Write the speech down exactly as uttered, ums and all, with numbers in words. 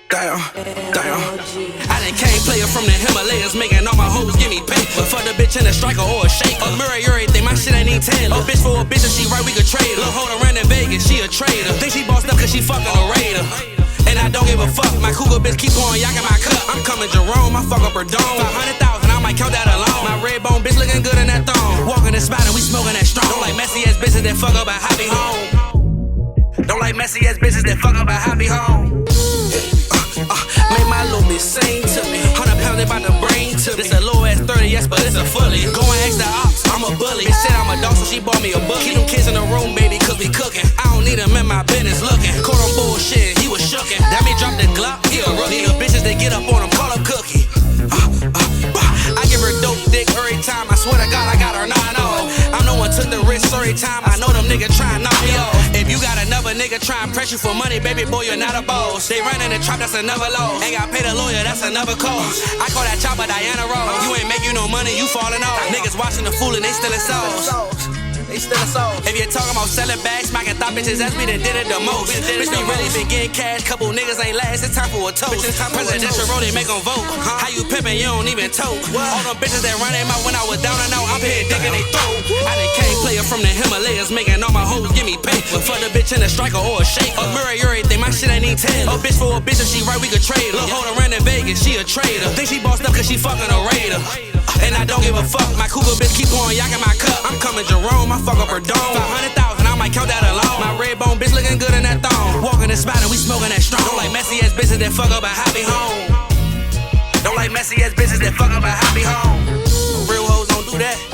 Damn, damn. I done came player from the Himalayas, making all my hoes give me paper. Fuck the bitch in a striker or a shaker. A mirror, everything, my shit ain't even Taylor. A bitch for a bitch, if she right, we could trade her. Lil' hold around in Vegas, she a trader. Think she bossed up cause she fucking a raider. And I don't give a fuck, my cougar bitch keep on yakking my cup. I'm coming Jerome, I fuck up her dome. Five hundred thousand, I might count that alone. My red bone bitch looking good in that thong. Walking the spot and we smoking that strong. Don't like messy ass bitches that fuck up a hobby home. Don't like messy ass bitches that fuck up a hobby home. Uh, make my little bitch sing to me. Hundred pounds they bout to bring to me. This a low ass thirty, yes, but it's a fully. Go and ask the ops, I'm a bully. Bitch said I'm a dog, so she bought me a book. Keep them kids in the room, baby, cause we cooking. I don't need them in my business looking. Caught on bullshit, he was shookin'. That me drop the Glock, he a rookie. The bitches they get up on him, call up Cookie. Uh, uh, I give her dope dick every time. I swear to God, I got her nine oh. I'm the one took the risk every time. I know them niggas try and knock me off. If you got another nigga try and press you for money, baby boy, you're not a boss. They run in the trap, that's another loss. Ain't got paid a lawyer, that's another cost. I call that chopper Diana Ross. You ain't making no money, you falling off. Niggas watching the fool and they still in sauce. They still a soul. If you're talking about selling bags, smacking thought bitches, that's me that did it the most. Bitch, we really been getting cash, couple niggas ain't last, it's time for a toast. Presidential roll, they make them vote. How you pimpin', you don't even tote. All them bitches that run their mouth when I was down and out, I'm here digging they throat. I done came player from the Himalayas, making all my hoes give me paper. Fuck the bitch in a striker or a shaker. A mirror, everything, my shit ain't even Taylor. A bitch for a bitch, if she right, we could trade her. Lil' hold around in Vegas, she a trader. Think she bossed up cause she fucking a raider. And I don't give a fuck, my cougar bitch keep on yakking my cup. I'm coming Jerome, I fuck up her dome. Five hundred thousand, I might count that alone. My red bone bitch looking good in that thong. Walking the spot and we smoking that strong. Don't like messy ass bitches that fuck up a hobby home. Don't like messy ass bitches that fuck up a hobby home. Real hoes don't do that.